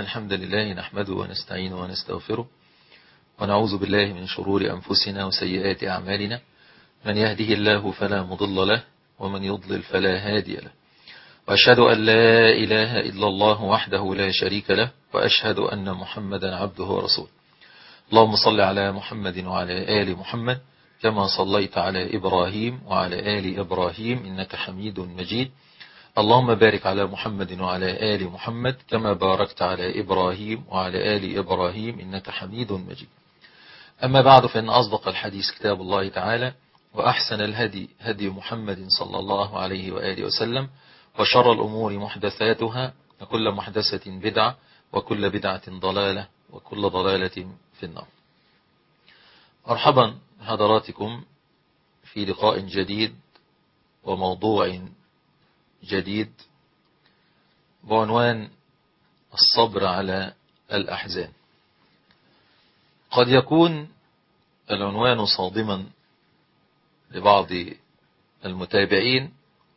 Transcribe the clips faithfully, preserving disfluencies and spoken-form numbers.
الحمد لله نحمده ونستعينه ونستغفره ونعوذ بالله من شرور أنفسنا وسيئات أعمالنا. من يهده الله فلا مضل له ومن يضلل فلا هادي له، وأشهد أن لا إله إلا الله وحده لا شريك له، وأشهد أن محمدا عبده ورسوله. اللهم صل على محمد وعلى آل محمد كما صليت على إبراهيم وعلى آل إبراهيم إنك حميد مجيد. اللهم بارك على محمد وعلى آل محمد كما باركت على إبراهيم وعلى آل إبراهيم إنك حميد مجيد. أما بعد، فإن أصدق الحديث كتاب الله تعالى، وأحسن الهدي هدي محمد صلى الله عليه وآله وسلم، وشر الأمور محدثاتها، وكل محدثة بدعة، وكل بدعة ضلالة، وكل ضلالة في النار. مرحبا بحضراتكم في لقاء جديد وموضوع جديد بعنوان الصبر على الأحزان. قد يكون العنوان صادما لبعض المتابعين،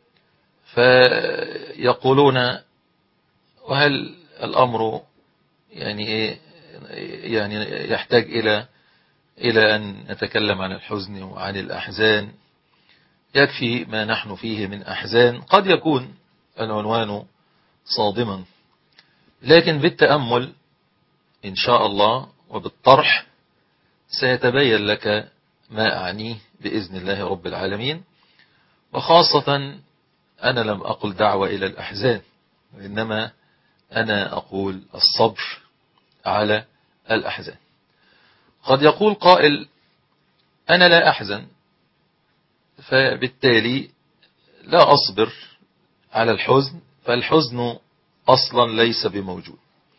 فيقولون وهل الأمر يعني إيه يعني يحتاج إلى إلى أن نتكلم عن الحزن وعن الأحزان؟ يكفي ما نحن فيه من أحزان. قد يكون العنوان صادما، لكن بالتأمل إن شاء الله وبالطرح سيتبين لك ما أعنيه بإذن الله رب العالمين. وخاصة أنا لم أقل دعوة إلى الأحزان، وإنما أنا أقول الصبر على الأحزان. قد يقول قائل أنا لا أحزن، فبالتالي لا أصبر على الحزن، فالحزن أصلا ليس بموجود.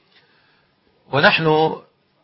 ونحن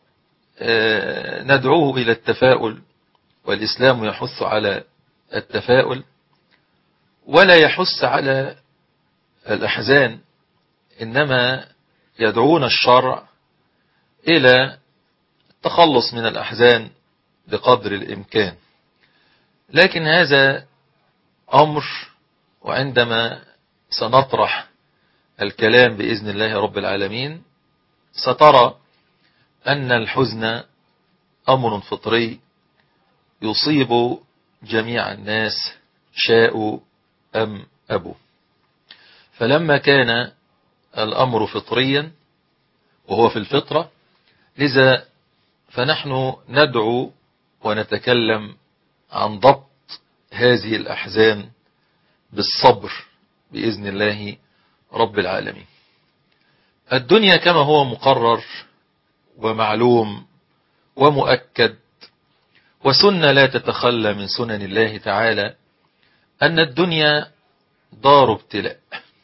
ندعوه إلى التفاؤل، والإسلام يحث على التفاؤل ولا يحث على الأحزان، إنما يدعون الشرع إلى التخلص من الأحزان بقدر الإمكان. لكن هذا أمر، وعندما سنطرح الكلام بإذن الله رب العالمين سترى أن الحزن أمر فطري يصيب جميع الناس شاءوا أم أبوا. فلما كان الأمر فطريا وهو في الفطرة، لذا فنحن ندعو ونتكلم عن ضبط هذه الأحزان بالصبر بإذن الله رب العالمين. الدنيا كما هو مقرر ومعلوم ومؤكد، وسنة لا تتخلى من سنن الله تعالى، أن الدنيا دار ابتلاء،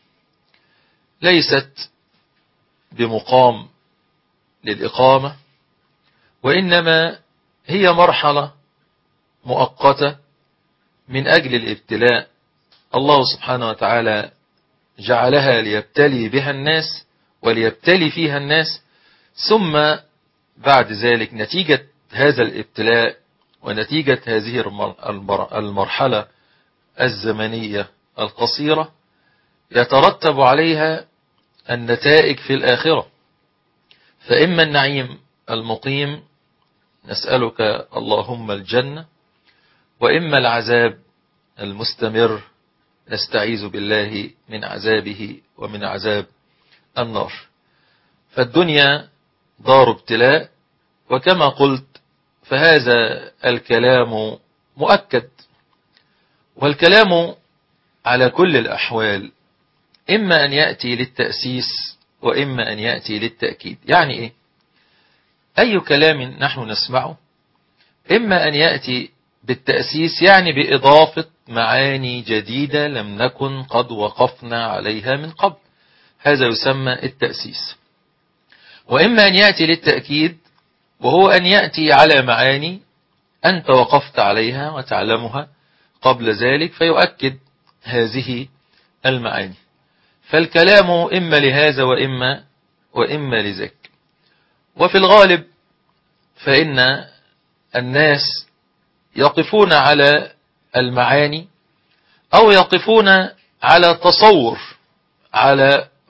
ليست بمقام للإقامة، وإنما هي مرحلة مؤقتة من أجل الابتلاء. الله سبحانه وتعالى جعلها ليبتلي بها الناس وليبتلي فيها الناس، ثم بعد ذلك نتيجة هذا الابتلاء ونتيجة هذه المرحلة الزمنية القصيرة يترتب عليها النتائج في الآخرة. فإما النعيم المقيم، نسألك اللهم الجنة، وإما العذاب المستمر، نستعيذ بالله من عذابه ومن عذاب النار. فالدنيا دار ابتلاء، وكما قلت فهذا الكلام مؤكد، والكلام على كل الأحوال إما أن يأتي للتأسيس وإما أن يأتي للتأكيد. يعني إيه؟ أي كلام نحن نسمعه إما أن يأتي بالتأسيس، يعني بإضافة معاني جديدة لم نكن قد وقفنا عليها من قبل، هذا يسمى التأسيس. وإما أن يأتي للتأكيد، وهو أن يأتي على معاني أنت وقفت عليها وتعلمها قبل ذلك فيؤكد هذه المعاني. فالكلام إما لهذا وإما وإما لذاك. وفي الغالب فإن الناس يقفون على المعاني أو يقفون على تصور على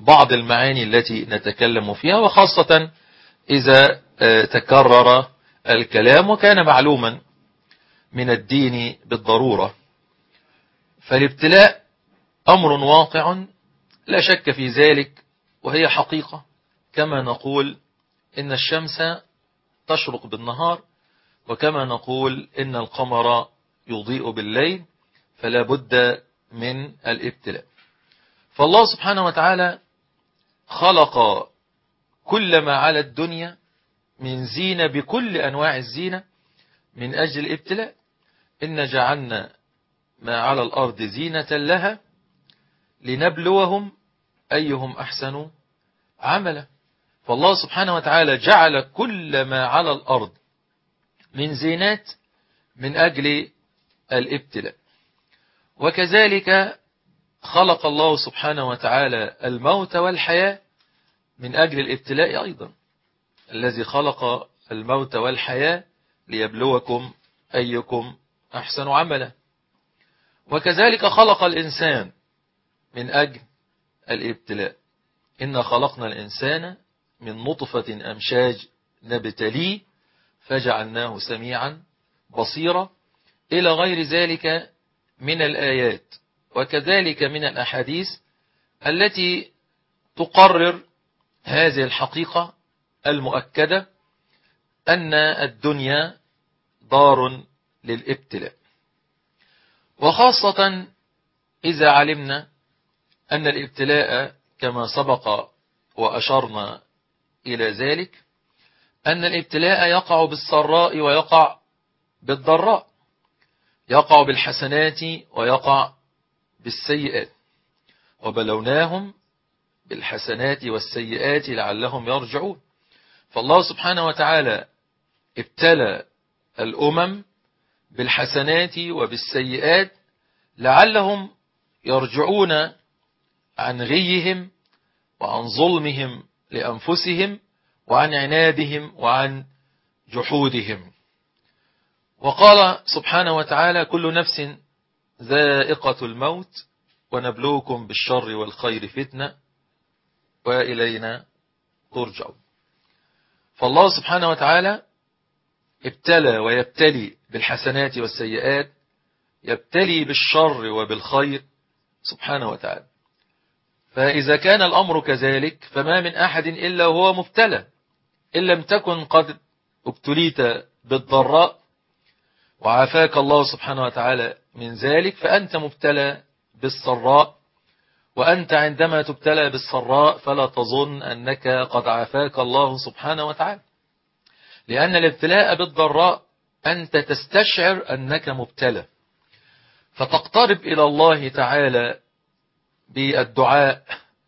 بعض المعاني التي نتكلم فيها، وخاصة إذا تكرر الكلام وكان معلوما من الدين بالضرورة. فالابتلاء أمر واقع لا شك في ذلك، وهي حقيقة، كما نقول إن الشمس تشرق بالنهار، وكما نقول إن القمر يضيء بالليل، فلا بد من الابتلاء. فالله سبحانه وتعالى خلق كل ما على الدنيا من زينة بكل أنواع الزينة من أجل الابتلاء. إن جعلنا ما على الأرض زينة لها لنبلوهم أيهم أحسن عملا. فالله سبحانه وتعالى جعل كل ما على الأرض من زينات من أجل الابتلاء. وكذلك خلق الله سبحانه وتعالى الموت والحياة من أجل الابتلاء أيضا، الذي خلق الموت والحياة ليبلوكم أيكم أحسن عملا. وكذلك خلق الإنسان من أجل الابتلاء. إنا خلقنا الإنسان من نطفة أمشاج نبتليه فجعلناه سميعا بصيرا، إلى غير ذلك من الآيات وكذلك من الأحاديث التي تقرر هذه الحقيقة المؤكدة، أن الدنيا دار للابتلاء. وخاصة إذا علمنا أن الابتلاء كما سبق وأشرنا إلى ذلك، أن الابتلاء يقع بالسراء ويقع بالضراء، يقع بالحسنات ويقع بالسيئات، وبلوناهم بالحسنات والسيئات لعلهم يرجعون. فالله سبحانه وتعالى ابتلى الأمم بالحسنات وبالسيئات لعلهم يرجعون عن غيهم وعن ظلمهم لأنفسهم وعن عنادهم وعن جحودهم. وقال سبحانه وتعالى: كل نفس ذائقة الموت ونبلوكم بالشر والخير فتنة وإلينا ترجعون. فالله سبحانه وتعالى ابتلى ويبتلي بالحسنات والسيئات، يبتلي بالشر وبالخير سبحانه وتعالى. فإذا كان الأمر كذلك فما من أحد إلا وهو مبتلى، إن لم تكن قد ابتليت بالضراء وعافاك الله سبحانه وتعالى من ذلك، فأنت مبتلى بالسراء. وأنت عندما تبتلى بالسراء فلا تظن أنك قد عافاك الله سبحانه وتعالى، لأن الابتلاء بالضراء أنت تستشعر أنك مبتلى، فتقترب إلى الله تعالى بالدعاء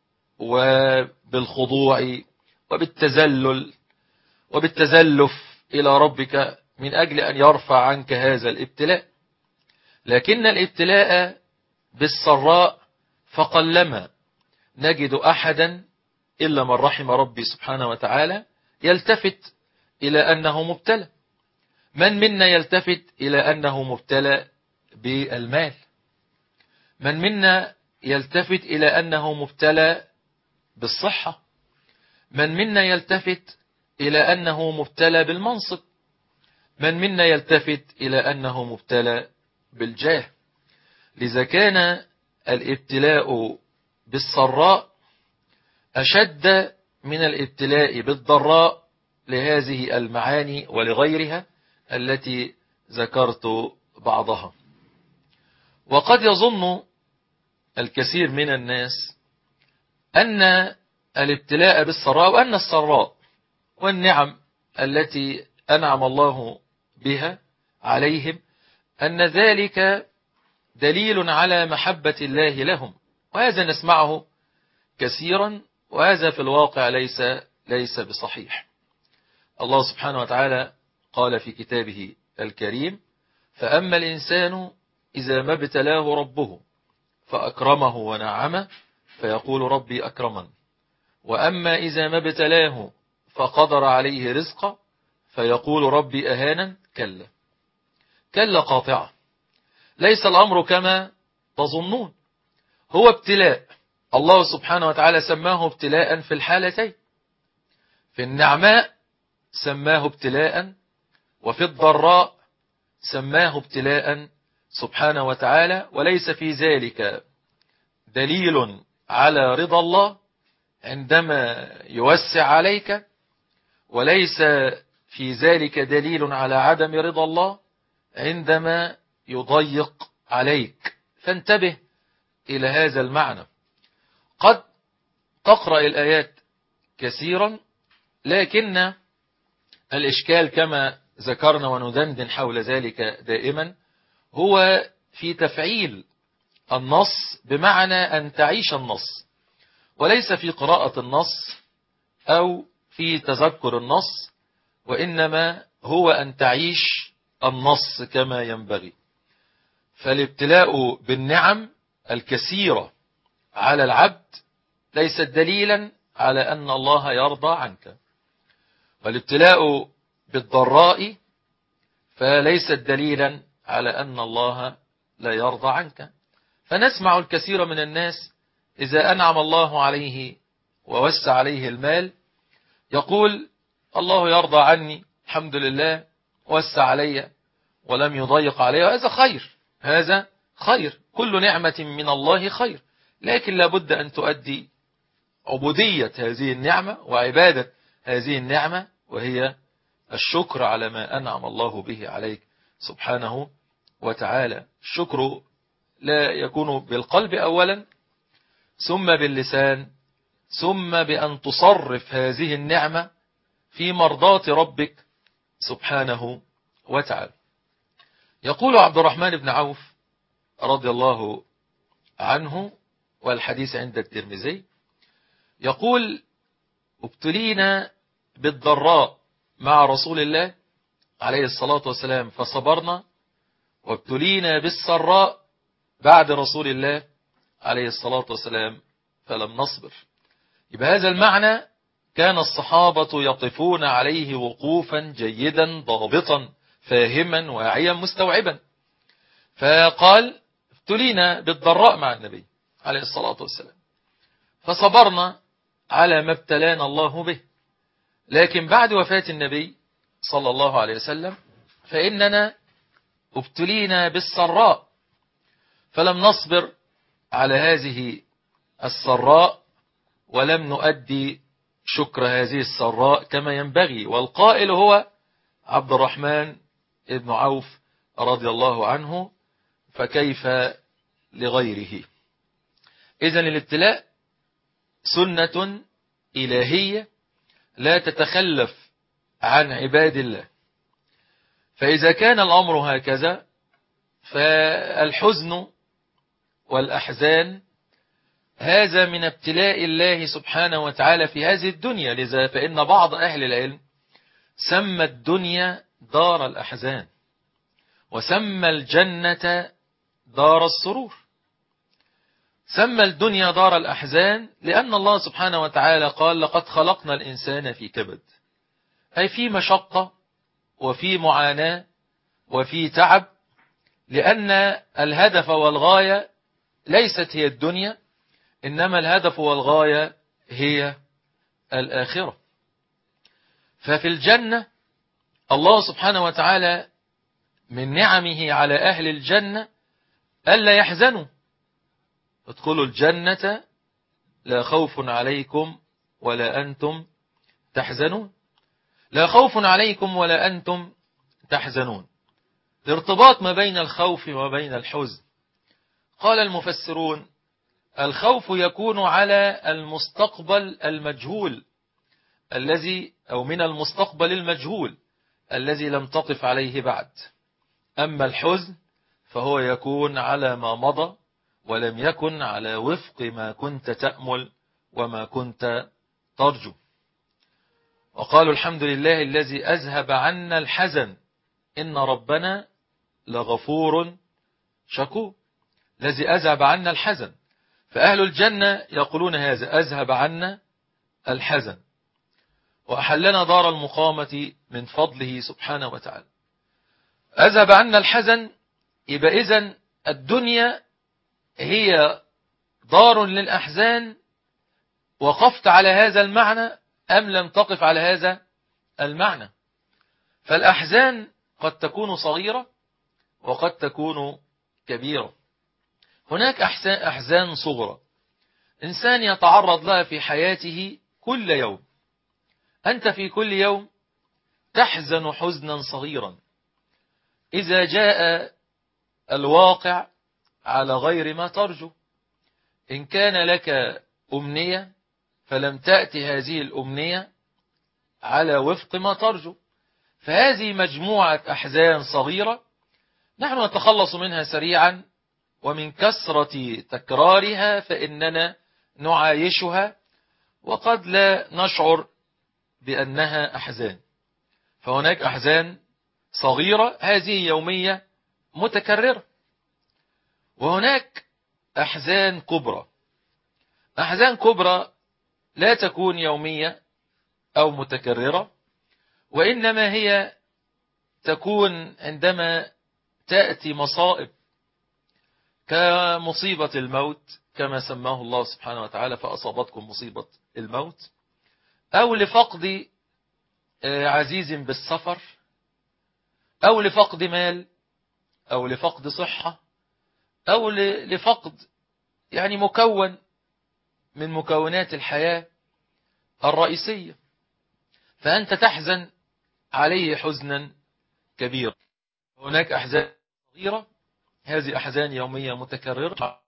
وبالخضوع وبالتذلل وبالتزلف إلى ربك من أجل أن يرفع عنك هذا الابتلاء. لكن الابتلاء بالسراء فقلما نجد أحدا إلا من رحم ربي سبحانه وتعالى يلتفت إلى أنه مبتلى. من منا يلتفت إلى أنه مبتلى بالمال؟ من منا يلتفت إلى أنه مبتلى بالصحة؟ من منا يلتفت إلى أنه مبتلى بالمنصب؟ من منا يلتفت إلى أنه مبتلى بالجاه؟ لذا كان الابتلاء بالسراء أشد من الابتلاء بالضراء لهذه المعاني ولغيرها التي ذكرت بعضها. وقد يظن الكثير من الناس أن الابتلاء بالسراء وأن السراء والنعم التي أنعم الله بها عليهم أن ذلك دليل على محبة الله لهم، وهذا نسمعه كثيرا، وهذا في الواقع ليس ليس بصحيح. الله سبحانه وتعالى قال في كتابه الكريم: فأما الإنسان إذا ما ابتلاه ربه فأكرمه ونعمه فيقول ربي أكرمن، وأما إذا ما ابتلاه فقدر عليه رزقه فيقول ربي أهانا. كلا كلا قاطعة، ليس الأمر كما تظنون. هو ابتلاء الله سبحانه وتعالى سماه ابتلاء في الحالتين، في النعماء سماه ابتلاء، وفي الضراء سماه ابتلاء سبحانه وتعالى. وليس في ذلك دليل على رضا الله عندما يوسع عليك، وليس في ذلك دليل على عدم رضا الله عندما يضيق عليك. فانتبه إلى هذا المعنى. قد تقرأ الآيات كثيرا، لكن الإشكال كما ذكرنا وندندن حول ذلك دائما هو في تفعيل النص، بمعنى أن تعيش النص، وليس في قراءة النص أو في تذكر النص، وإنما هو أن تعيش النص كما ينبغي. فالابتلاء بالنعم الكثيرة على العبد ليس دليلا على أن الله يرضى عنك، والابتلاء بالضراء فليس دليلا على أن الله لا يرضى عنك. فنسمع الكثير من الناس إذا أنعم الله عليه ووسع عليه المال يقول الله يرضى عني، الحمد لله وسع علي ولم يضيق علي، هذا خير، هذا خير، كل نعمة من الله خير، لكن لابد أن تؤدي عبودية هذه النعمة وعبادة هذه النعمة، وهي الشكر على ما أنعم الله به عليك سبحانه وتعالى. الشكر لا يكون بالقلب أولا، ثم باللسان، ثم بأن تصرف هذه النعمة في مرضاة ربك سبحانه وتعالى. يقول عبد الرحمن بن عوف رضي الله عنه، والحديث عند الترمذي، يقول ابتلينا بالضراء مع رسول الله عليه الصلاة والسلام فصبرنا، وابتلينا بالسراء بعد رسول الله عليه الصلاة والسلام فلم نصبر. يبقى هذا المعنى كان الصحابة يقفون عليه وقوفا جيدا ضابطا فاهما واعيا مستوعبا. فقال ابتلينا بالضراء مع النبي عليه الصلاة والسلام فصبرنا على ما ابتلانا الله به، لكن بعد وفاة النبي صلى الله عليه وسلم فإننا ابتلينا بالسراء فلم نصبر على هذه السراء، ولم نؤدي شكر هذه السراء كما ينبغي. والقائل هو عبد الرحمن بن عوف رضي الله عنه، فكيف لغيره؟ إذن الابتلاء سنة إلهية لا تتخلف عن عباد الله. فإذا كان الأمر هكذا فالحزن والأحزان هذا من ابتلاء الله سبحانه وتعالى في هذه الدنيا. لذا فإن بعض أهل العلم سمى الدنيا دار الأحزان، وسمى الجنة دار السرور. سمى الدنيا دار الأحزان لأن الله سبحانه وتعالى قال لقد خلقنا الإنسان في كبد، أي في مشقة وفي معاناة وفي تعب، لأن الهدف والغاية ليست هي الدنيا، إنما الهدف والغاية هي الآخرة. ففي الجنة الله سبحانه وتعالى من نعمه على أهل الجنة ألا يحزنوا، ادخلوا الجنة لا خوف عليكم ولا أنتم تحزنون، لا خوف عليكم ولا أنتم تحزنون. الارتباط ما بين الخوف وبين الحزن. قال المفسرون الخوف يكون على المستقبل المجهول الذي أو من المستقبل المجهول الذي لم تقف عليه بعد، أما الحزن فهو يكون على ما مضى ولم يكن على وفق ما كنت تأمل وما كنت ترجو. وقالوا الحمد لله الذي أذهب عنا الحزن إن ربنا لغفور شكور، الذي أذهب عنا الحزن. فأهل الجنة يقولون هذا أذهب عنا الحزن وأحلنا دار المقامة من فضله سبحانه وتعالى. أذهب عنا الحزن، يبقى إذن الدنيا هي دار للأحزان، وقفت على هذا المعنى أم لم تقف على هذا المعنى؟ فالأحزان قد تكون صغيرة وقد تكون كبيرة. هناك أحزان صغرى إنسان يتعرض لها في حياته كل يوم. أنت في كل يوم تحزن حزنا صغيرا إذا جاء الواقع على غير ما ترجو. إن كان لك أمنية فلم تأتي هذه الأمنية على وفق ما ترجو، فهذه مجموعة أحزان صغيرة نحن نتخلص منها سريعا، ومن كثرة تكرارها فإننا نعايشها وقد لا نشعر بأنها أحزان. فهناك أحزان صغيرة هذه يومية متكررة، وهناك أحزان كبرى. أحزان كبرى لا تكون يومية أو متكررة، وإنما هي تكون عندما تأتي مصائب كمصيبة الموت كما سماه الله سبحانه وتعالى فأصابتكم مصيبة الموت، أو لفقد عزيز بالسفر، أو لفقد مال، أو لفقد صحة، أو لفقد يعني مكون من مكونات الحياة الرئيسية، فأنت تحزن عليه حزنا كبيرا. هناك أحزان صغيرة هذه أحزان يومية متكررة،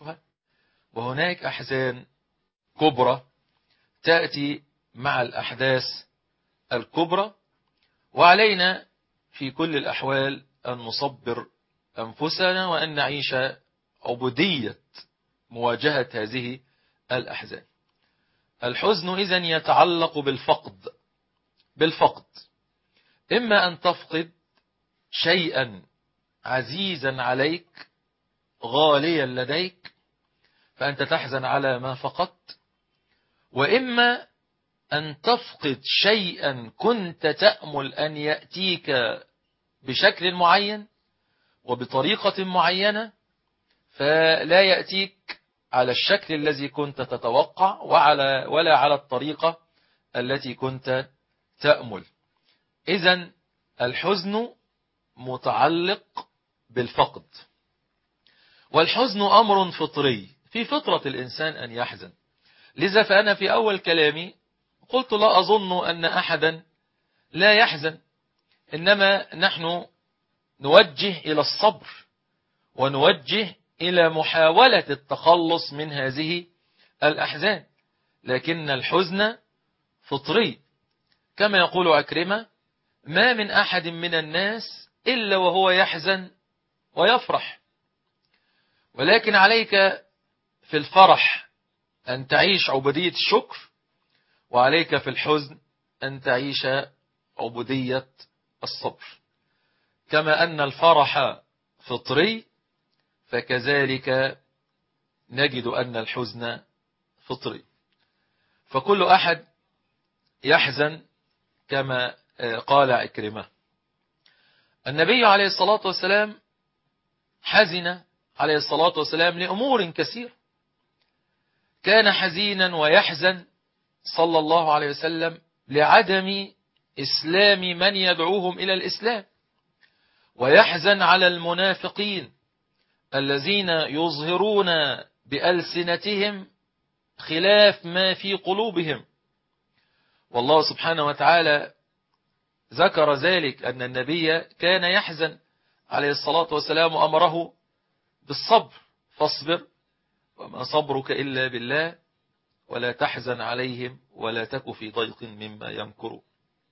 وهناك أحزان كبرى تأتي مع الأحداث الكبرى، وعلينا في كل الأحوال أن نصبر أنفسنا وأن نعيش عبودية مواجهة هذه الأحزان. الحزن إذن يتعلق بالفقد بالفقد إما أن تفقد شيئا عزيزا عليك غاليا لديك فأنت تحزن على ما فقدت، وإما أن تفقد شيئا كنت تأمل أن يأتيك بشكل معين وبطريقة معينة فلا يأتيك على الشكل الذي كنت تتوقع وعلى ولا على الطريقة التي كنت تأمل. إذن الحزن متعلق بالفقد، والحزن أمر فطري في فطرة الإنسان أن يحزن. لذا فأنا في أول كلامي قلت لا أظن أن أحدا لا يحزن، إنما نحن نوجه إلى الصبر ونوجه إلى محاولة التخلص من هذه الأحزان، لكن الحزن فطري كما يقول عكرمة: ما من أحد من الناس إلا وهو يحزن ويفرح، ولكن عليك في الفرح أن تعيش عبودية الشكر، وعليك في الحزن أن تعيش عبودية الصبر. كما أن الفرح فطري فكذلك نجد أن الحزن فطري، فكل أحد يحزن كما قال عكرمة. النبي عليه الصلاة والسلام حزن عليه الصلاة والسلام لأمور كثير، كان حزينا ويحزن صلى الله عليه وسلم لعدم إسلام من يدعوهم إلى الإسلام، ويحزن على المنافقين الذين يظهرون بألسنتهم خلاف ما في قلوبهم. والله سبحانه وتعالى ذكر ذلك أن النبي كان يحزن عليه الصلاة والسلام وأمره بالصبر: فاصبر وما صبرك إلا بالله ولا تحزن عليهم ولا تك في ضيق مما يمكرون.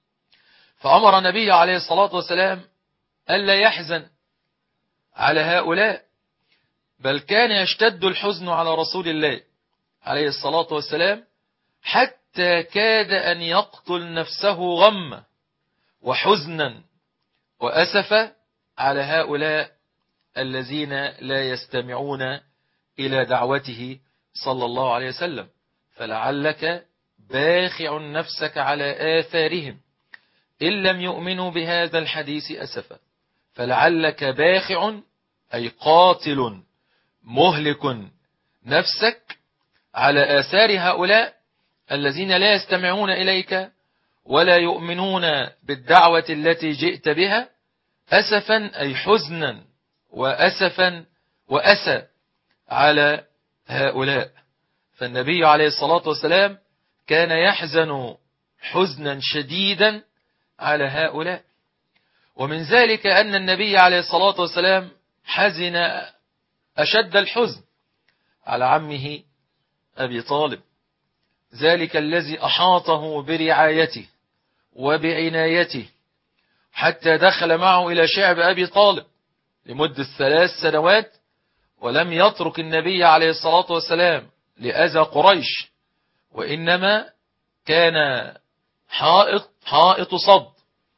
فأمر النبي عليه الصلاة والسلام ألا يحزن على هؤلاء، بل كان يشتد الحزن على رسول الله عليه الصلاة والسلام حتى كاد أن يقتل نفسه غما وحزنا وأسفا على هؤلاء الذين لا يستمعون إلى دعوته صلى الله عليه وسلم. فلعلك باخع نفسك على آثارهم إن لم يؤمنوا بهذا الحديث أسفا. فلعلك باخع أي قاتل مهلك نفسك على آثار هؤلاء الذين لا يستمعون إليك ولا يؤمنون بالدعوة التي جئت بها، أسفا أي حزنا وأسفا وأسى على هؤلاء. فالنبي عليه الصلاة والسلام كان يحزن حزنا شديدا على هؤلاء. ومن ذلك أن النبي عليه الصلاة والسلام حزن أشد الحزن على عمه أبي طالب، ذلك الذي أحاطه برعايته وبعنايته حتى دخل معه إلى شعب أبي طالب لمدة ثلاث سنوات، ولم يترك النبي عليه الصلاة والسلام لأذى قريش، وإنما كان حائط حائط صد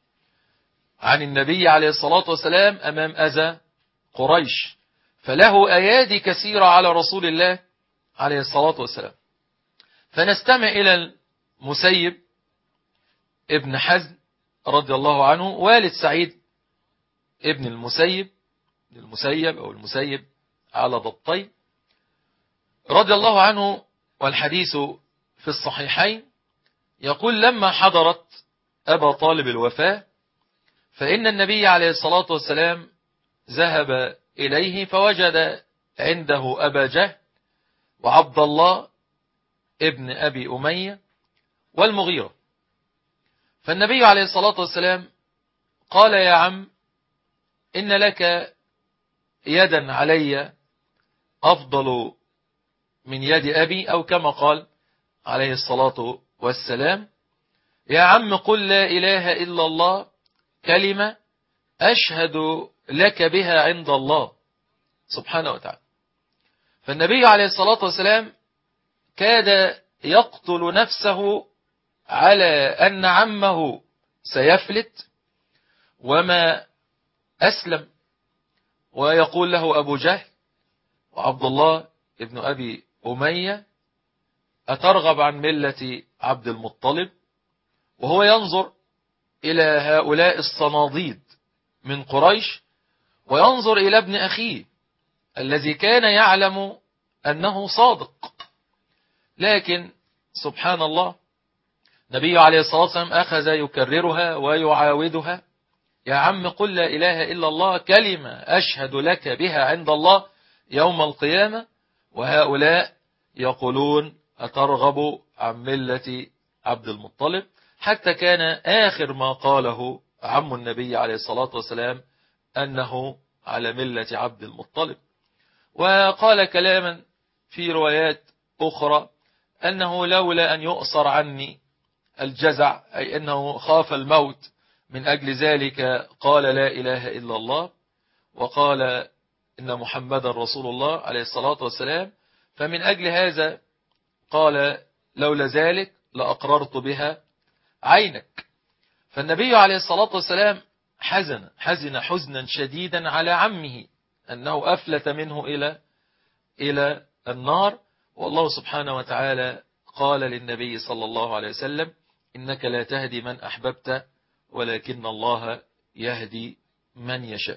عن النبي عليه الصلاة والسلام أمام أذى قريش، فله أيادي كثيرة على رسول الله عليه الصلاة والسلام. فنستمع إلى المسيب ابن حزم رضي الله عنه، والد سعيد ابن المسيب المسيب أو المسيب على ضبطين رضي الله عنه، والحديث في الصحيحين، يقول: لما حضرت أبا طالب الوفاة فإن النبي عليه الصلاة والسلام ذهب إليه فوجد عنده أبا جهل وعبد الله ابن أبي أمية والمغيرة. فالنبي عليه الصلاة والسلام قال: يا عم، إن لك يدا علي أفضل من يد أبي، أو كما قال عليه الصلاة والسلام: يا عم قل لا إله إلا الله كلمة أشهد لك بها عند الله سبحانه وتعالى. فالنبي عليه الصلاة والسلام كاد يقتل نفسه على أن عمه سيفلت وما أسلم، ويقول له أبو جهل وعبد الله ابن أبي أمية: أترغب عن ملة عبد المطلب؟ وهو ينظر إلى هؤلاء الصناديد من قريش، وينظر إلى ابن أخيه الذي كان يعلم أنه صادق، لكن سبحان الله النبي عليه الصلاة والسلام أخذ يكررها ويعاودها: يا عم قل لا إله إلا الله كلمة أشهد لك بها عند الله يوم القيامة. وهؤلاء يقولون: أترغب عن ملة عبد المطلب؟ حتى كان آخر ما قاله عم النبي عليه الصلاة والسلام أنه على ملة عبد المطلب. وقال كلاما في روايات أخرى أنه لولا أن يؤصر عني الجزع، أي أنه خاف الموت، من أجل ذلك قال لا إله إلا الله، وقال إن محمد رسول الله عليه الصلاة والسلام، فمن أجل هذا قال: لولا ذلك لأقررت بها عينك. فالنبي عليه الصلاة والسلام حزن حزن حزنا شديدا على عمه أنه أفلت منه إلى إلى النار. والله سبحانه وتعالى قال للنبي صلى الله عليه وسلم: إنك لا تهدي من أحببت ولكن الله يهدي من يشاء.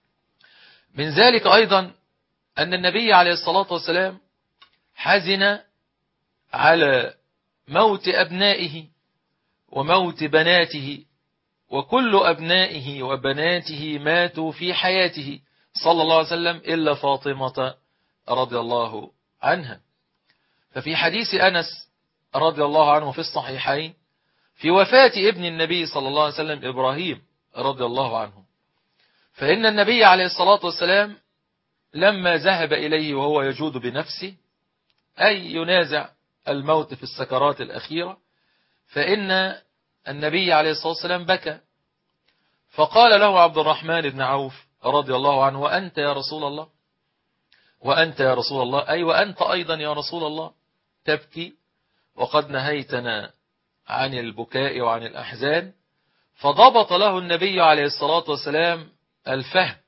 من ذلك أيضا أن النبي عليه الصلاة والسلام حزن على موت أبنائه وموت بناته، وكل أبنائه وبناته ماتوا في حياته صلى الله عليه وسلم إلا فاطمة رضي الله عنها. ففي حديث أنس رضي الله عنه في الصحيحين في وفاة ابن النبي صلى الله عليه وسلم إبراهيم رضي الله عنه، فإن النبي عليه الصلاة والسلام لما ذهب إليه وهو يجود بنفسه، أي ينازع الموت في السكرات الأخيرة، فإن النبي عليه الصلاة والسلام بكى، فقال له عبد الرحمن بن عوف رضي الله عنه: وأنت يا رسول الله، وأنت يا رسول الله، أي وأنت أيضا يا رسول الله تبكي وقد نهيتنا عن البكاء وعن الأحزان. فضبط له النبي عليه الصلاة والسلام الفهم،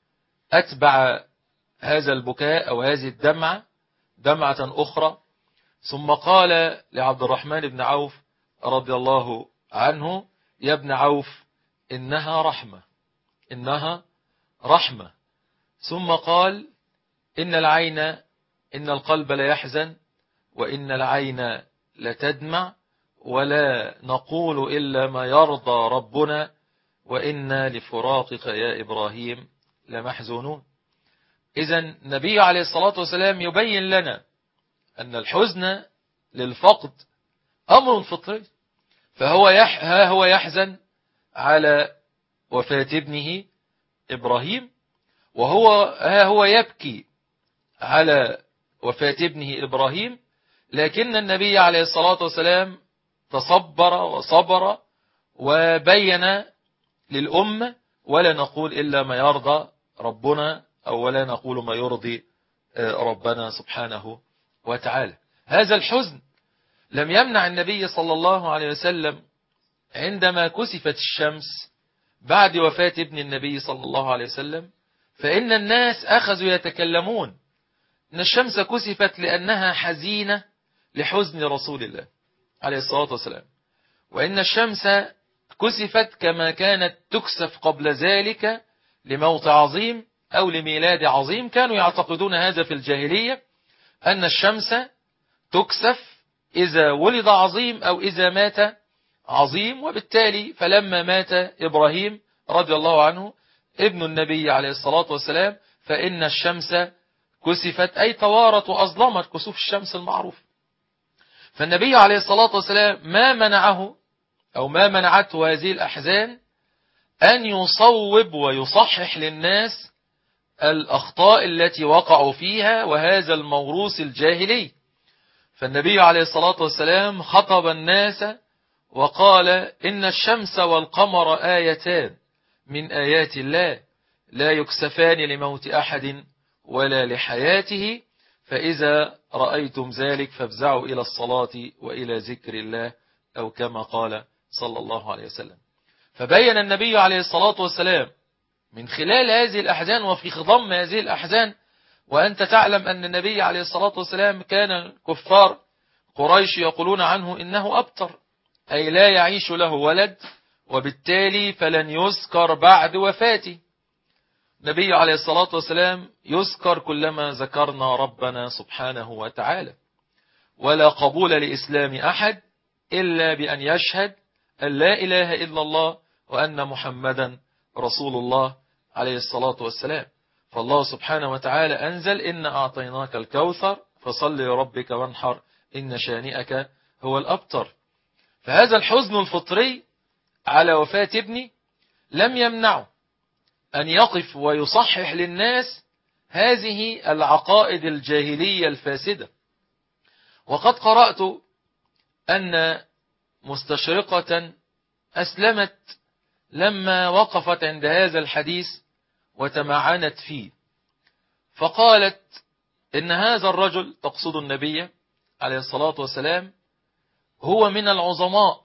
أتبع هذا البكاء أو هذه الدمعة دمعة أخرى، ثم قال لعبد الرحمن بن عوف رضي الله عنه: يا ابن عوف، إنها رحمة إنها رحمة ثم قال: إن العين إن القلب لا يحزن وإن العين لتدمع ولا نقول إلا ما يرضى ربنا وإنا لفراقك يا إبراهيم لمحزونون. إذن النبي عليه الصلاة والسلام يبين لنا أن الحزن للفقد أمر فطري، فهو يح ها هو يحزن على وفاة ابنه إبراهيم، وهو ها هو يبكي على وفاة ابنه إبراهيم، لكن النبي عليه الصلاة والسلام تصبر وصبر وبين للأمة، ولا نقول إلا ما يرضى ربنا أو ولا نقول ما يرضي ربنا سبحانه وتعالى. هذا الحزن لم يمنع النبي صلى الله عليه وسلم عندما كسفت الشمس بعد وفاة ابن النبي صلى الله عليه وسلم، فإن الناس أخذوا يتكلمون أن الشمس كسفت لأنها حزينة لحزن رسول الله عليه الصلاة والسلام، وإن الشمس كسفت كما كانت تكسف قبل ذلك لموت عظيم أو لميلاد عظيم. كانوا يعتقدون هذا في الجاهلية، أن الشمس تكسف إذا ولد عظيم أو إذا مات عظيم. وبالتالي فلما مات إبراهيم رضي الله عنه ابن النبي عليه الصلاة والسلام فإن الشمس كسفت، أي توارت وأظلمت كسوف الشمس المعروف. فالنبي عليه الصلاة والسلام ما منعه أو ما منعته هذه الأحزان أن يصوب ويصحح للناس الأخطاء التي وقعوا فيها وهذا الموروث الجاهلي. فالنبي عليه الصلاة والسلام خطب الناس وقال إن الشمس والقمر آيتان من آيات الله لا يكسفان لموت أحد ولا لحياته، فإذا رأيتم ذلك فافزعوا إلى الصلاة وإلى ذكر الله، أو كما قال صلى الله عليه وسلم. فبين النبي عليه الصلاة والسلام من خلال هذه الأحزان وفي خضم هذه الأحزان، وأنت تعلم أن النبي عليه الصلاة والسلام كان كفار قريش يقولون عنه إنه أبتر، أي لا يعيش له ولد، وبالتالي فلن يذكر بعد وفاته. النبي عليه الصلاة والسلام يذكر كلما ذكرنا ربنا سبحانه وتعالى، ولا قبول لإسلام أحد إلا بأن يشهد أن لا إله إلا الله وأن محمدا رسول الله عليه الصلاة والسلام. فالله سبحانه وتعالى أنزل إن أعطيناك الكوثر فصل لربك وانحر إن شانئك هو الأبتر. فهذا الحزن الفطري على وفاة ابني لم يمنعه أن يقف ويصحح للناس هذه العقائد الجاهلية الفاسدة. وقد قرأت أن مستشرقة أسلمت لما وقفت عند هذا الحديث وتمعنت فيه، فقالت إن هذا الرجل تقصد النبي عليه الصلاة والسلام هو من العظماء.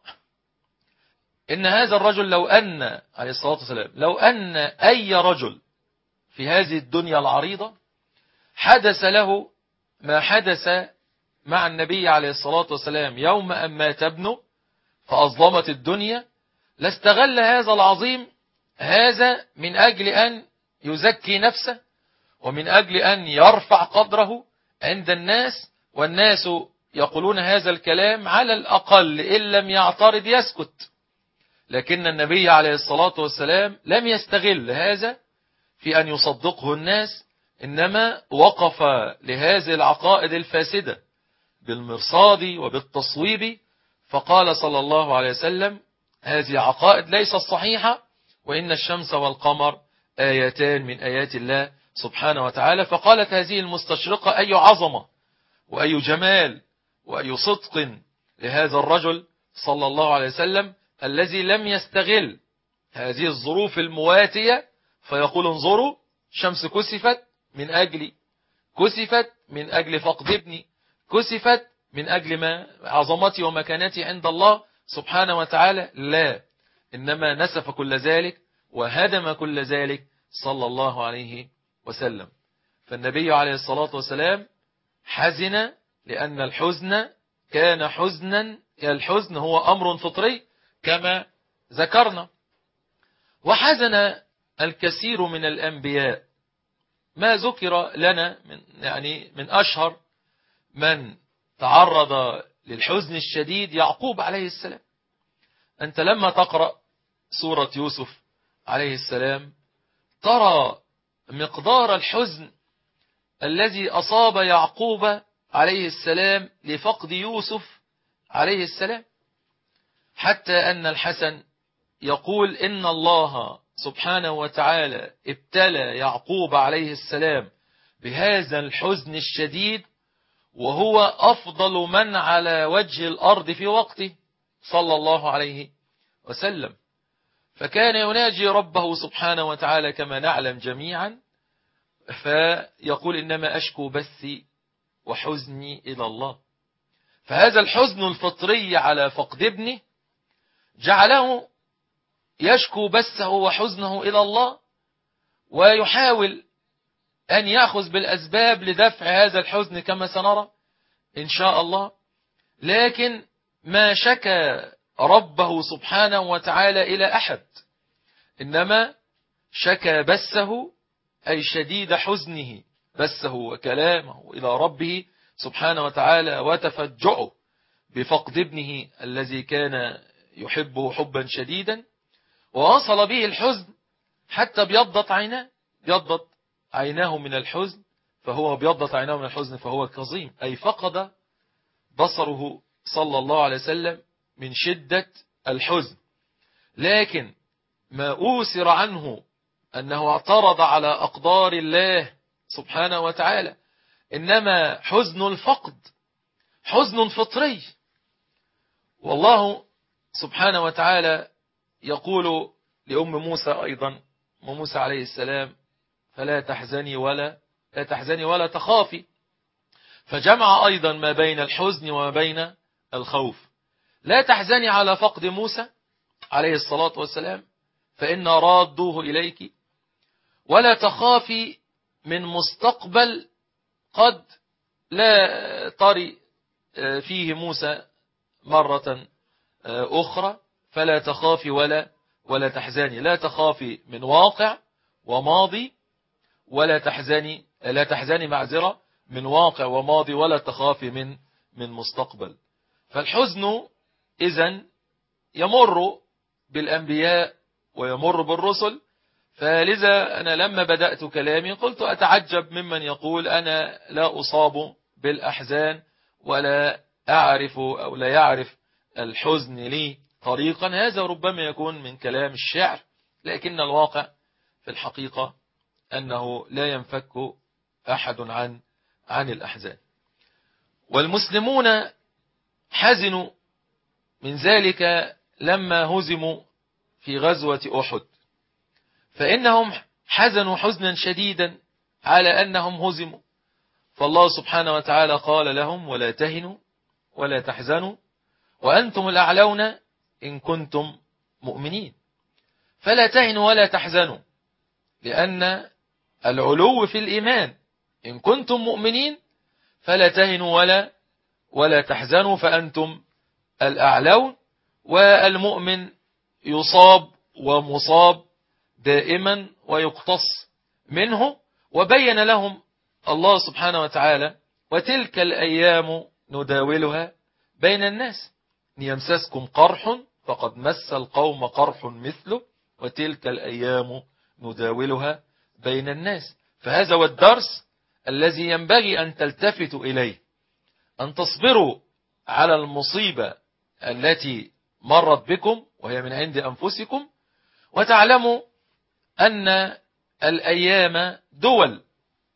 إن هذا الرجل لو أن عليه الصلاة والسلام لو أن أي رجل في هذه الدنيا العريضة حدث له ما حدث مع النبي عليه الصلاة والسلام يوم أن مات ابنه فأظلمت الدنيا، لاستغل هذا العظيم هذا من أجل أن يزكي نفسه ومن أجل أن يرفع قدره عند الناس، والناس يقولون هذا الكلام على الأقل إن لم يعترض يسكت. لكن النبي عليه الصلاة والسلام لم يستغل هذا في أن يصدقه الناس، إنما وقف لهذه العقائد الفاسدة بالمرصاد وبالتصويب، فقال صلى الله عليه وسلم هذه عقائد ليست صحيحة، وإن الشمس والقمر آيتان من آيات الله سبحانه وتعالى. فقالت هذه المستشرقة أي عظمة وأي جمال وأي صدق لهذا الرجل صلى الله عليه وسلم الذي لم يستغل هذه الظروف المواتية فيقول انظروا شمس كسفت من أجل كسفت من أجل فقد ابني، كسفت من أجل ما عظمتي ومكانتي عند الله سبحانه وتعالى. لا، إنما نسف كل ذلك وهدم كل ذلك صلى الله عليه وسلم. فالنبي عليه الصلاة والسلام حزن لأن الحزن كان حزنا، الحزن هو أمر فطري كما ذكرنا. وحزن الكثير من الأنبياء ما ذكر لنا من يعني من أشهر من تعرض للحزن الشديد يعقوب عليه السلام. أنت لما تقرأ سورة يوسف عليه السلام ترى مقدار الحزن الذي أصاب يعقوب عليه السلام لفقد يوسف عليه السلام، حتى أن الحسن يقول إن الله سبحانه وتعالى ابتلى يعقوب عليه السلام بهذا الحزن الشديد وهو أفضل من على وجه الأرض في وقته صلى الله عليه وسلم، فكان يناجي ربه سبحانه وتعالى كما نعلم جميعا، فيقول إنما أشكو بثي وحزني إلى الله. فهذا الحزن الفطري على فقد ابنه جعله يشكو بثه وحزنه إلى الله، ويحاول أن يأخذ بالأسباب لدفع هذا الحزن كما سنرى إن شاء الله، لكن ما شكى ربه سبحانه وتعالى إلى أحد، إنما شكى بثه أي شديد حزنه بثه وكلامه إلى ربه سبحانه وتعالى وتفجعه بفقد ابنه الذي كان يحبه حبا شديدا، ووصل به الحزن حتى بيضت عيناه بيضت عيناه من الحزن، فهو بيضت عيناه من الحزن فهو كظيم، أي فقد بصره صلى الله عليه وسلم من شدة الحزن. لكن ما أوسر عنه أنه اعترض على أقدار الله سبحانه وتعالى، إنما حزن الفقد حزن فطري. والله سبحانه وتعالى يقول لأم موسى أيضا، أم موسى عليه السلام، فلا تحزني ولا لا تحزني ولا تخافي، فجمع أيضا ما بين الحزن وما بين الخوف. لا تحزني على فقد موسى عليه الصلاة والسلام فإن رادوه إليك، ولا تخافي من مستقبل قد لا طري فيه موسى مرة أخرى، فلا تخافي ولا ولا تحزني. لا تخافي من واقع وماضي ولا تحزني لا تحزني معذرة من واقع وماضي ولا تخافي من من مستقبل. فالحزن إذن يمر بالأنبياء ويمر بالرسل، فلذا أنا لما بدأت كلامي قلت أتعجب ممن يقول أنا لا أصاب بالأحزان ولا أعرف أو لا يعرف الحزن لي طريقا. هذا ربما يكون من كلام الشعر، لكن الواقع في الحقيقة أنه لا ينفك أحد عن عن الأحزان. والمسلمون حزنوا من ذلك لما هزموا في غزوة أحد، فإنهم حزنوا حزنا شديدا على أنهم هزموا، فالله سبحانه وتعالى قال لهم ولا تهنوا ولا تحزنوا وأنتم الأعلون إن كنتم مؤمنين. فلا تهنوا ولا تحزنوا، لأن العلو في الإيمان، إن كنتم مؤمنين فلا تهنوا ولا ولا تحزنوا فأنتم الأعلون. والمؤمن يصاب ومصاب دائما ويقتص منه. وبين لهم الله سبحانه وتعالى وتلك الأيام نداولها بين الناس، يمسسكم قرح فقد مس القوم قرح مثله وتلك الأيام نداولها بين الناس. فهذا هو الدرس الذي ينبغي أن تلتفتوا إليه، أن تصبروا على المصيبة التي مرت بكم وهي من عند أنفسكم، وتعلموا أن الأيام دول،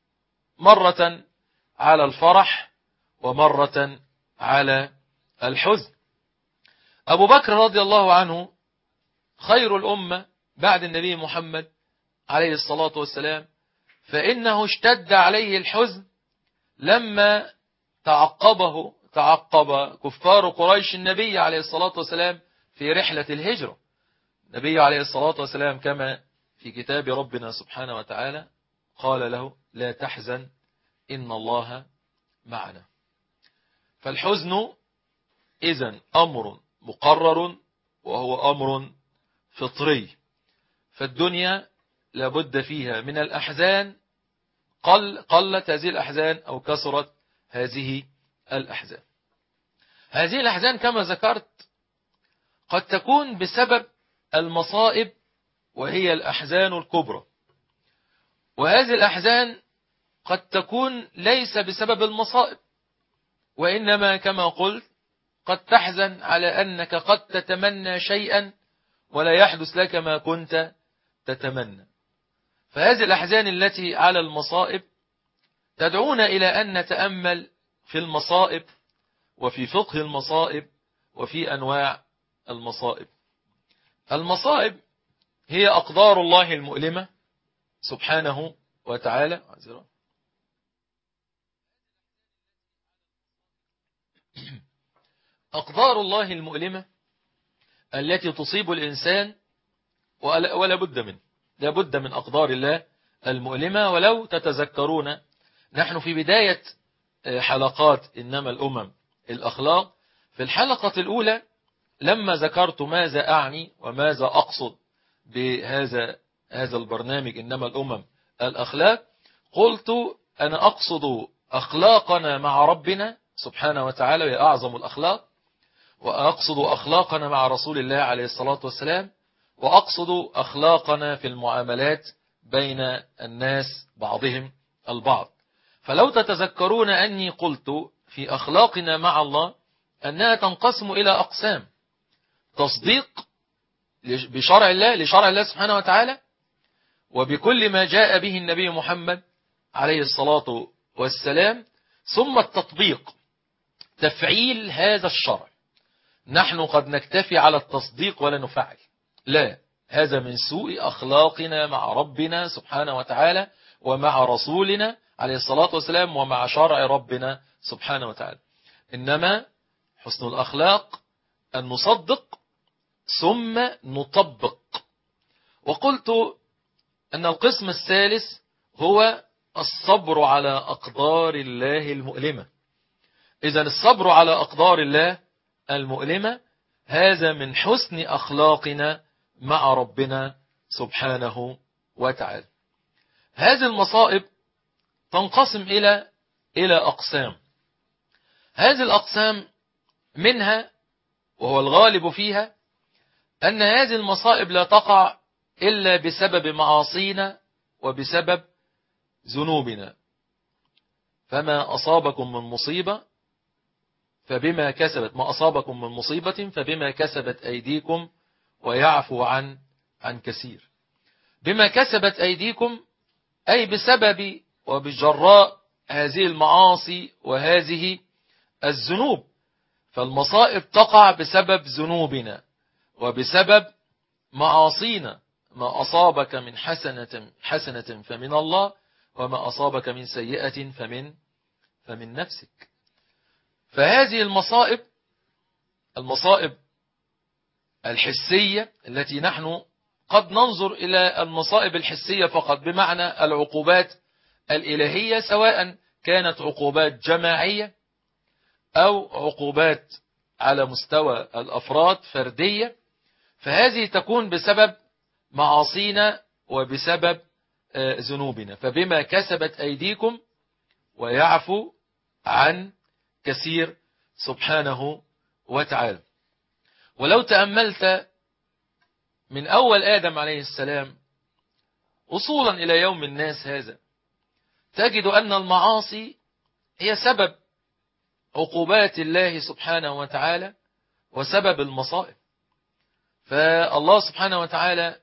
مرة على الفرح ومرة على الحزن. أبو بكر رضي الله عنه خير الأمة بعد النبي محمد عليه الصلاة والسلام، فإنه اشتد عليه الحزن لما تعقبه تعقب كفار قريش النبي عليه الصلاة والسلام في رحلة الهجرة. النبي عليه الصلاة والسلام كما في كتاب ربنا سبحانه وتعالى قال له لا تحزن إن الله معنا. فالحزن إذن أمر مقرر وهو أمر فطري، فالدنيا لابد فيها من الأحزان قل قلت هذه الأحزان أو كثرت هذه الأحزان. هذه الأحزان كما ذكرت قد تكون بسبب المصائب وهي الأحزان الكبرى، وهذه الأحزان قد تكون ليس بسبب المصائب، وإنما كما قلت قد تحزن على أنك قد تتمنى شيئا ولا يحدث لك ما كنت تتمنى. فهذه الأحزان التي على المصائب تدعونا إلى أن نتأمل في المصائب وفي فقه المصائب وفي أنواع المصائب. المصائب هي أقدار الله المؤلمة سبحانه وتعالى. أقدار الله المؤلمة التي تصيب الإنسان ولا بد من لا بد من أقدار الله المؤلمة. ولو تتذكرون نحن في بداية حلقات إنما الأمم الأخلاق في الحلقة الأولى لما ذكرت ماذا أعني وماذا أقصد بهذا هذا البرنامج إنما الأمم الأخلاق، قلت أنا أقصد أخلاقنا مع ربنا سبحانه وتعالى وهي أعظم الأخلاق، وأقصد أخلاقنا مع رسول الله عليه الصلاة والسلام، وأقصد أخلاقنا في المعاملات بين الناس بعضهم البعض. فلو تتذكرون أني قلت في أخلاقنا مع الله أنها تنقسم إلى أقسام: تصديق بشرع الله لشرع الله سبحانه وتعالى وبكل ما جاء به النبي محمد عليه الصلاة والسلام، ثم التطبيق تفعيل هذا الشرع. نحن قد نكتفي على التصديق ولا نفعل، لا، هذا من سوء أخلاقنا مع ربنا سبحانه وتعالى ومع رسولنا عليه الصلاة والسلام ومع شرع ربنا سبحانه وتعالى. إنما حسن الأخلاق أن نصدق ثم نطبق. وقلت أن القسم الثالث هو الصبر على أقدار الله المؤلمة. إذن الصبر على أقدار الله المؤلمة هذا من حسن أخلاقنا مع ربنا سبحانه وتعالى. هذه المصائب تنقسم إلى إلى أقسام. هذه الأقسام منها وهو الغالب فيها أن هذه المصائب لا تقع إلا بسبب معاصينا وبسبب ذنوبنا. فما أصابكم من مصيبة فبما كسبت ما أصابكم من مصيبة فبما كسبت أيديكم ويعفو عن عن كثير. بما كسبت أيديكم أي بسبب وبجراء هذه المعاصي وهذه الذنوب. فالمصائب تقع بسبب ذنوبنا وبسبب معاصينا. ما أصابك من حسنة حسنة فمن الله وما أصابك من سيئة فمن فمن نفسك. فهذه المصائب المصائب الحسية التي نحن قد ننظر إلى المصائب الحسية فقط بمعنى العقوبات الإلهية، سواء كانت عقوبات جماعية أو عقوبات على مستوى الأفراد فردية، فهذه تكون بسبب معاصينا وبسبب ذنوبنا. فبما كسبت أيديكم ويعفو عن كثير سبحانه وتعالى. ولو تأملت من أول آدم عليه السلام وصولا إلى يوم الناس هذا تجد أن المعاصي هي سبب عقوبات الله سبحانه وتعالى وسبب المصائب. فالله سبحانه وتعالى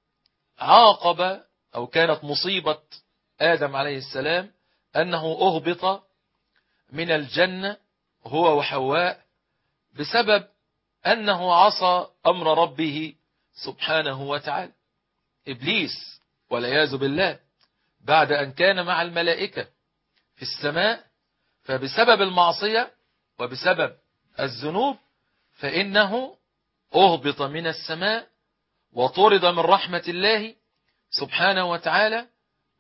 عاقب أو كانت مصيبة آدم عليه السلام أنه أهبط من الجنة هو وحواء بسبب أنه عصى أمر ربه سبحانه وتعالى. إبليس والعياذ بالله بعد أن كان مع الملائكة في السماء، فبسبب المعصية وبسبب الذنوب فإنه أهبط من السماء وطرد من رحمة الله سبحانه وتعالى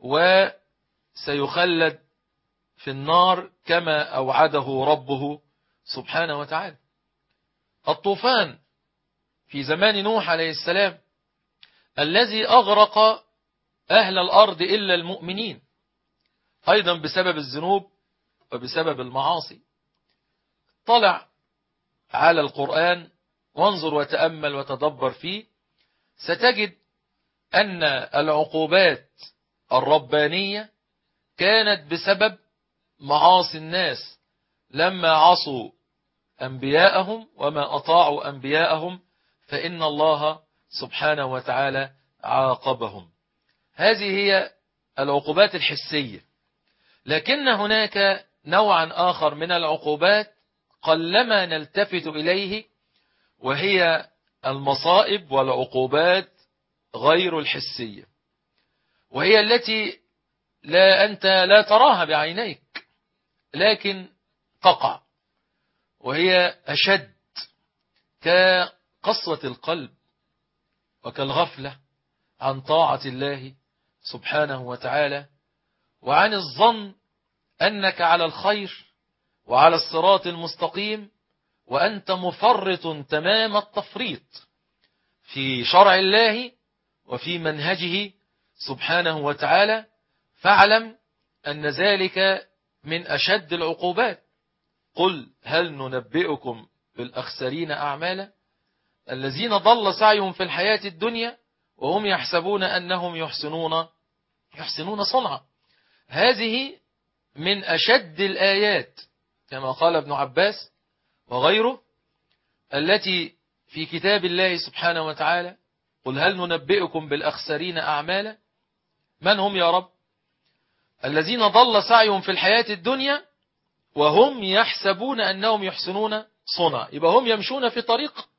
وسيخلد في النار كما أوعده ربه سبحانه وتعالى. الطوفان في زمان نوح عليه السلام الذي أغرق أهل الأرض إلا المؤمنين، أيضا بسبب الذنوب وبسبب المعاصي. طلع على القرآن وانظر وتأمل وتدبر فيه، ستجد أن العقوبات الربانية كانت بسبب معاصي الناس لما عصوا أنبياءهم وما أطاعوا أنبياءهم، فإن الله سبحانه وتعالى عاقبهم. هذه هي العقوبات الحسية. لكن هناك نوعا آخر من العقوبات قلما نلتفت إليه، وهي المصائب والعقوبات غير الحسية، وهي التي لا أنت لا تراها بعينيك لكن تقع، وهي أشد، كقسوة القلب وكالغفلة عن طاعة الله سبحانه وتعالى، وعن الظن أنك على الخير وعلى الصراط المستقيم، وأنت مفرط تمام التفريط في شرع الله وفي منهجه سبحانه وتعالى. فاعلم أن ذلك من أشد العقوبات. قل هل ننبئكم بالأخسرين أعمالا الذين ضل سعيهم في الحياة الدنيا وهم يحسبون أنهم يحسنون يحسنون صنعا. هذه من أشد الآيات كما قال ابن عباس وغيره التي في كتاب الله سبحانه وتعالى. قل هل ننبئكم بالأخسرين أعمالا، من هم يا رب؟ الذين ضل سعيهم في الحياة الدنيا وهم يحسبون أنهم يحسنون صنعا. يبقى هم يمشون في طريق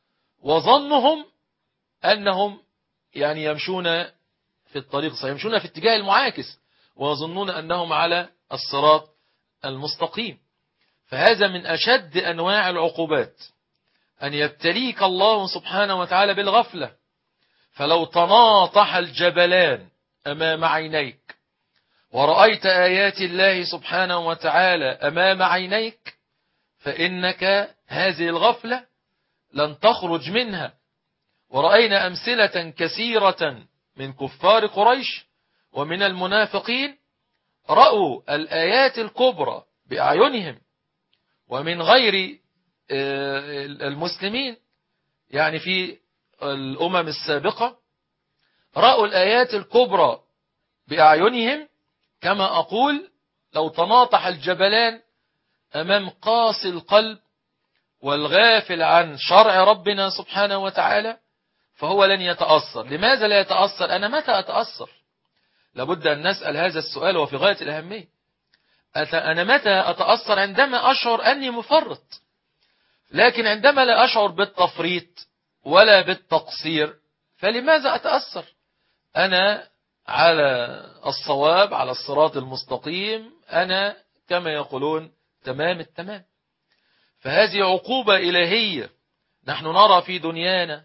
وظنهم أنهم يعني يمشون في الطريق صحيح، يمشون في اتجاه المعاكس ويظنون أنهم على الصراط المستقيم. فهذا من أشد أنواع العقوبات، أن يبتليك الله سبحانه وتعالى بالغفلة، فلو تناطح الجبلان أمام عينيك ورأيت آيات الله سبحانه وتعالى أمام عينيك، فإنك هذه الغفلة لن تخرج منها. ورأينا أمثلة كثيرة من كفار قريش ومن المنافقين رأوا الآيات الكبرى بأعينهم، ومن غير المسلمين يعني في الأمم السابقة رأوا الآيات الكبرى بأعينهم. كما أقول لو تناطح الجبلان أمام قاسي القلب والغافل عن شرع ربنا سبحانه وتعالى فهو لن يتأثر. لماذا لا يتأثر؟ أنا متى أتأثر؟ لابد أن نسأل هذا السؤال وفي غاية الأهمية. أنا متى أتأثر؟ عندما أشعر أني مفرط. لكن عندما لا أشعر بالتفريط ولا بالتقصير فلماذا أتأثر؟ أنا على الصواب، على الصراط المستقيم، أنا كما يقولون تمام التمام. فهذه عقوبة إلهية. نحن نرى في دنيانا،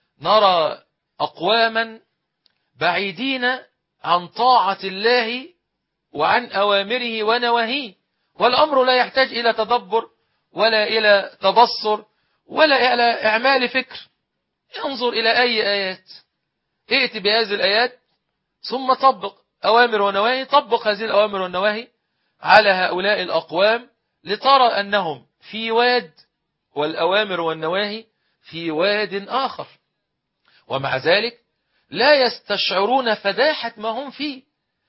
نرى أقواما بعيدين عن طاعة الله وعن أوامره ونواهيه، والأمر لا يحتاج إلى تدبر ولا إلى تبصر ولا إلى إعمال فكر. انظر إلى أي آيات، ائت بهذه الآيات ثم طبق أوامر ونواهي، طبق هذه الأوامر والنواهي على هؤلاء الأقوام لترى أنهم في واد والأوامر والنواهي في واد آخر، ومع ذلك لا يستشعرون فداحة ما هم فيه،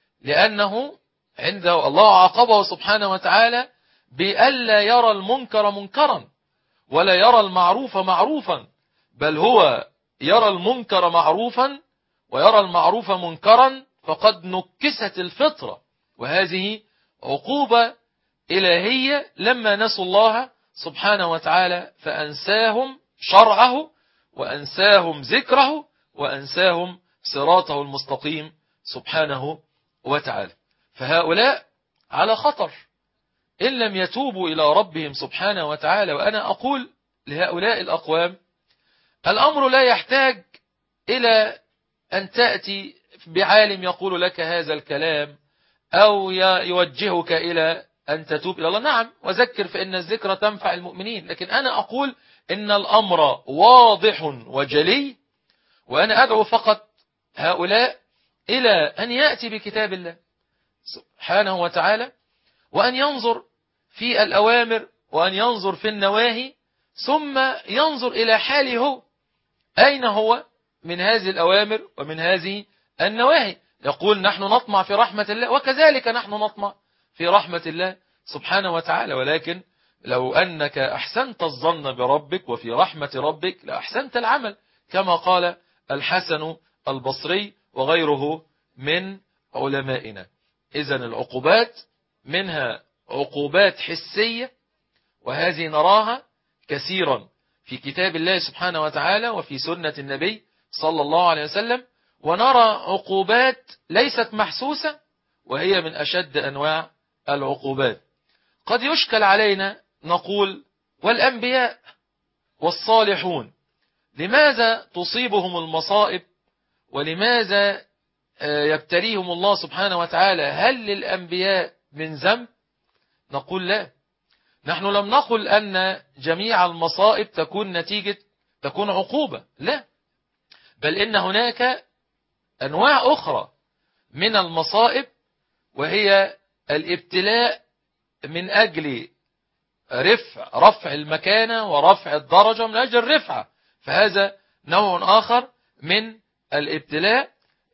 لأنه عنده الله عاقبه سبحانه وتعالى بألا يرى المنكر منكرا ولا يرى المعروف معروفا، بل هو يرى المنكر معروفا ويرى المعروف منكرا، فقد نكست الفطرة. وهذه عقوبة إلهية لما نسوا الله سبحانه وتعالى فأنساهم شرعه وأنساهم ذكره وأنساهم صراطه المستقيم سبحانه وتعالى. فهؤلاء على خطر إن لم يتوبوا إلى ربهم سبحانه وتعالى. وأنا أقول لهؤلاء الأقوام الأمر لا يحتاج إلى أن تأتي بعالم يقول لك هذا الكلام أو يوجهك إلى أن تتوب إلى الله. نعم، وذكر فإن الذكر تنفع المؤمنين، لكن أنا أقول إن الأمر واضح وجلي، وأنا أدعو فقط هؤلاء إلى أن يأتي بكتاب الله سبحانه وتعالى، وأن ينظر في الأوامر وأن ينظر في النواهي، ثم ينظر إلى حاله هو، أين هو من هذه الأوامر ومن هذه النواهي. يقول نحن نطمع في رحمة الله، وكذلك نحن نطمع في رحمة الله سبحانه وتعالى، ولكن لو أنك أحسنت الظن بربك وفي رحمة ربك لأحسنت العمل، كما قال الحسن البصري وغيره من علمائنا. إذن العقوبات منها عقوبات حسية، وهذه نراها كثيرا في كتاب الله سبحانه وتعالى وفي سنة النبي صلى الله عليه وسلم، ونرى عقوبات ليست محسوسة، وهي من أشد أنواع العقوبات. قد يشكل علينا نقول والأنبياء والصالحون لماذا تصيبهم المصائب ولماذا يبتليهم الله سبحانه وتعالى؟ هل للأنبياء من ذنب؟ نقول لا، نحن لم نقل أن جميع المصائب تكون نتيجة تكون عقوبة، لا، بل إن هناك أنواع أخرى من المصائب، وهي الابتلاء من أجل رفع رفع المكانة ورفع الدرجة، من أجل الرفعة، فهذا نوع آخر من الابتلاء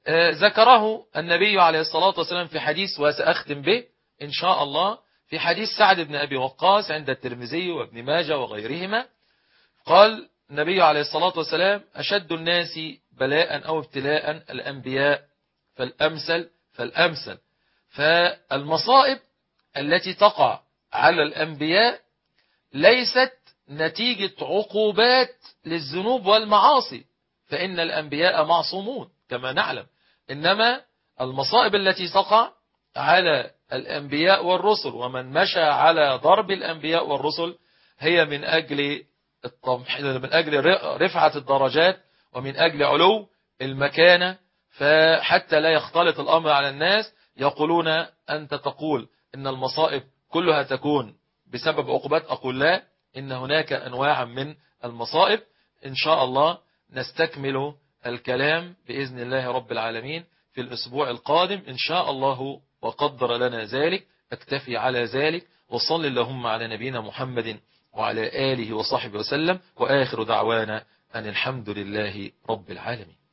ذكره النبي عليه الصلاة والسلام في حديث، وسأختم به إن شاء الله، في حديث سعد بن أبي وقاص عند الترمذي وابن ماجه وغيرهما. قال النبي عليه الصلاة والسلام: أشد الناس بلاء أو ابتلاء الأنبياء فالأمثل فالأمثل. فالمصائب التي تقع على الأنبياء ليست نتيجة عقوبات للذنوب والمعاصي، فإن الأنبياء معصومون كما نعلم، إنما المصائب التي تقع على الأنبياء والرسل ومن مشى على ضرب الأنبياء والرسل هي من أجل من أجل رفعة الدرجات ومن أجل علو المكانة. فحتى لا يختلط الأمر على الناس، يقولون أنت تقول إن المصائب كلها تكون بسبب عقوبات، أقول لا، إن هناك أنواع من المصائب. إن شاء الله نستكمل الكلام بإذن الله رب العالمين في الأسبوع القادم إن شاء الله، وقدر لنا ذلك. أكتفي على ذلك، وصل اللهم على نبينا محمد وعلى آله وصحبه وسلم، وآخر دعوانا أن الحمد لله رب العالمين.